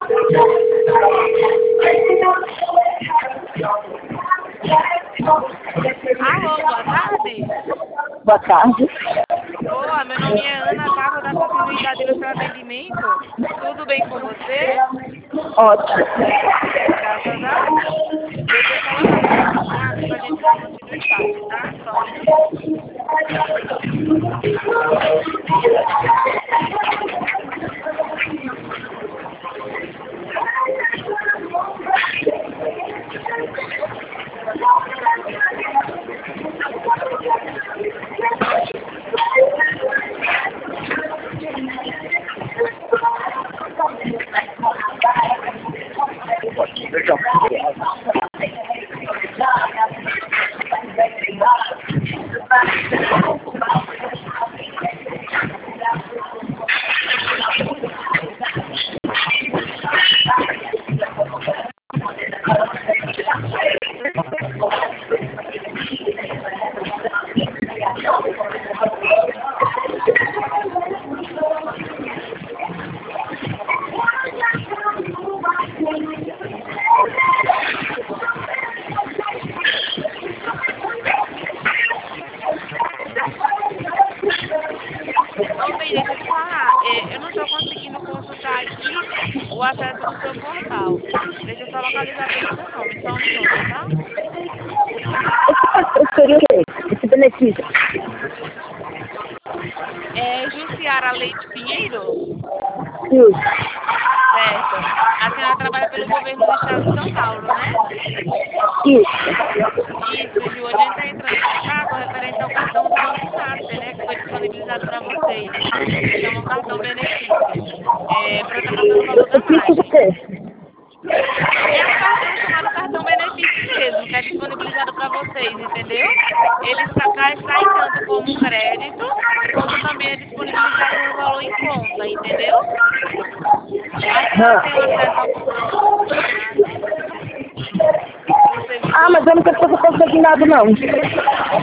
Alô, boa tarde. Boa tarde. Olá, meu nome é Ana Paula da Continuidade do seu atendimento. Tudo bem com você? Ótimo. Graças a Deus. Deixa eu só localizar os seus dados para a gente dar continuidade, tá? Só um minutinho. Ô, bem, deixa eu te falar. Eu não estou conseguindo consultar aqui o acesso do seu portal. Deixa eu só localizar pelo seu nome. Só um minuto, tá? Seria o quê? Esse benefício? É Jussiara Leite Pinheiro? Isso. Certo. A senhora trabalha pelo governo do estado de São Paulo, né? Isso, Ju. A gente está entrando em contato referente ao cartão do Banco Master, né? Que foi disponibilizado para vocês. Que chama cartão benefício. Para estar passando o valor da Benefício do laje. quê? É um cartão chamado cartão benefício mesmo, que é disponibilizado para vocês, entendeu? Ele sai tanto como crédito, como também é disponibilizado um valor em conta, entendeu? A senhora tem acesso ao cartão Master? Você Ah, visou? mas eu não estou conseguindo nada, não.